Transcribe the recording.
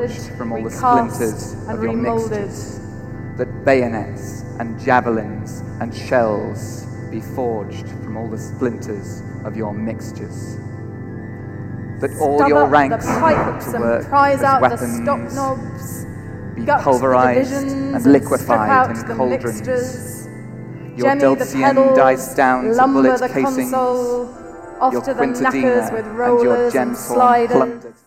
from all the splinters of your mixtures, that bayonets and javelins and shells be forged from all the splinters of your mixtures, that all your ranks put to work as weapons be pulverized and liquefied in cauldrons. Your Dulcian diced down to bullet casings, your quintadina and your gemstorm plundered.